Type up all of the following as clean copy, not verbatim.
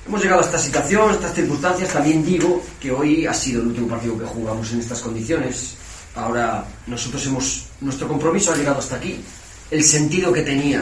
Hemos llegado a esta situación, a estas circunstancias. También digo que hoy ha sido el último partido que jugamos en estas condiciones. Ahora nuestro compromiso ha llegado hasta aquí. El sentido que tenía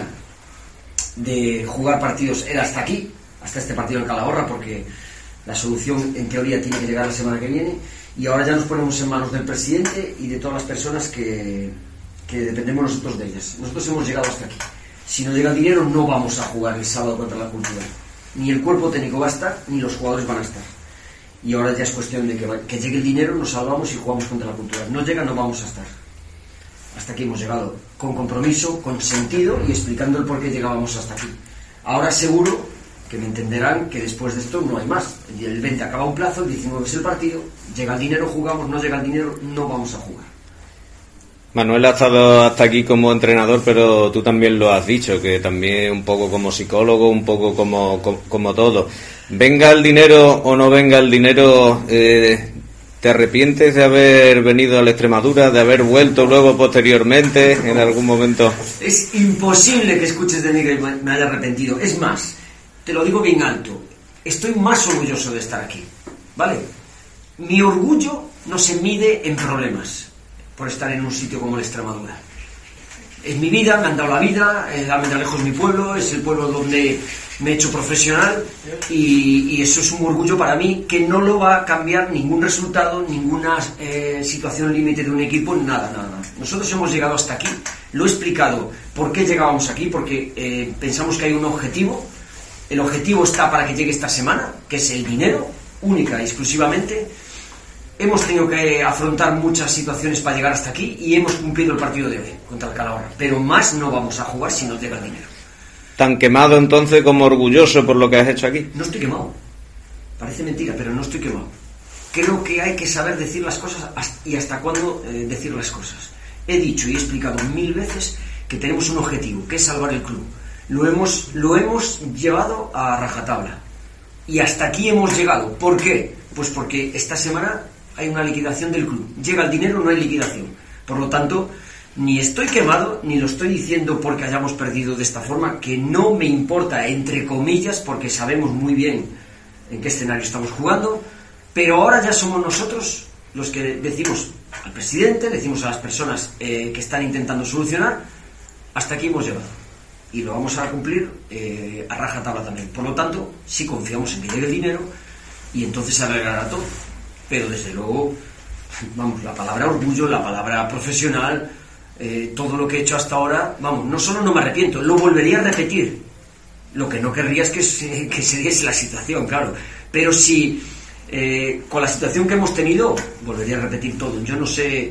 de jugar partidos era hasta aquí, hasta este partido en Calahorra, porque la solución en teoría tiene que llegar la semana que viene. Y ahora ya nos ponemos en manos del presidente y de todas las personas que dependemos nosotros de ellas. Nosotros hemos llegado hasta aquí. Si no llega el dinero, no vamos a jugar el sábado contra la Cultura. Ni el cuerpo técnico va a estar, ni los jugadores van a estar. Y ahora ya es cuestión de que llegue el dinero, nos salvamos y jugamos contra la Cultura. No llega, no vamos a estar. Hasta aquí hemos llegado, con compromiso, con sentido y explicando el por qué llegábamos hasta aquí. Ahora seguro que me entenderán que después de esto no hay más. El 20 acaba un plazo, el 19 es el partido, llega el dinero, jugamos, no llega el dinero, no vamos a jugar. Manuel ha estado hasta aquí como entrenador, pero tú también lo has dicho, que también un poco como psicólogo, un poco como todo. Venga el dinero o no venga el dinero, ¿te arrepientes de haber venido a la Extremadura, de haber vuelto luego posteriormente en algún momento? Es imposible que escuches de mí que me haya arrepentido. Es más, te lo digo bien alto, estoy más orgulloso de estar aquí, ¿vale? Mi orgullo no se mide en problemas por estar en un sitio como la Extremadura. Es mi vida, me han dado la vida, realmente lejos es mi pueblo, es el pueblo donde me he hecho profesional y eso es un orgullo para mí que no lo va a cambiar ningún resultado, ninguna situación límite de un equipo, nada. Nosotros hemos llegado hasta aquí, lo he explicado por qué llegábamos aquí, porque pensamos que hay un objetivo. El objetivo está para que llegue esta semana, que es el dinero, única y exclusivamente. Hemos tenido que afrontar muchas situaciones para llegar hasta aquí y hemos cumplido el partido de hoy contra el Calahorra, pero más no vamos a jugar si no llega el dinero. ¿Tan quemado entonces como orgulloso por lo que has hecho aquí? No estoy quemado, parece mentira, pero no estoy quemado. Creo que hay que saber decir las cosas y hasta cuándo decir las cosas. He dicho y he explicado 1000 veces que tenemos un objetivo, que es salvar el club. Lo hemos llevado a rajatabla y hasta aquí hemos llegado. ¿Por qué? Pues porque esta semana hay una liquidación del club. Llega el dinero, no hay liquidación. Por lo tanto, ni estoy quemado, ni lo estoy diciendo porque hayamos perdido de esta forma, que no me importa, entre comillas, porque sabemos muy bien en qué escenario estamos jugando, pero ahora ya somos nosotros los que decimos al presidente, decimos a las personas que están intentando solucionar, hasta aquí hemos llegado. Y lo vamos a cumplir a rajatabla también. Por lo tanto, sí confiamos en que llegue el dinero y entonces se arreglará todo. Pero desde luego, vamos, la palabra orgullo, la palabra profesional, todo lo que he hecho hasta ahora, vamos, no solo no me arrepiento, lo volvería a repetir. Lo que no querría es que se diese la situación, claro. Pero si con la situación que hemos tenido, volvería a repetir todo. No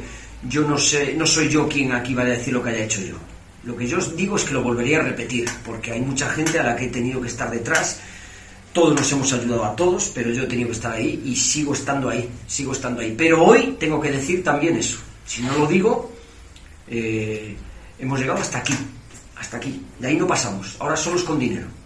soy yo quien aquí va a decir lo que haya hecho yo. Lo que yo os digo es que lo volvería a repetir, porque hay mucha gente a la que he tenido que estar detrás. Todos nos hemos ayudado a todos, pero yo he tenido que estar ahí y sigo estando ahí. Pero hoy tengo que decir también eso. Si no lo digo, hemos llegado hasta aquí. De ahí no pasamos. Ahora solo es con dinero.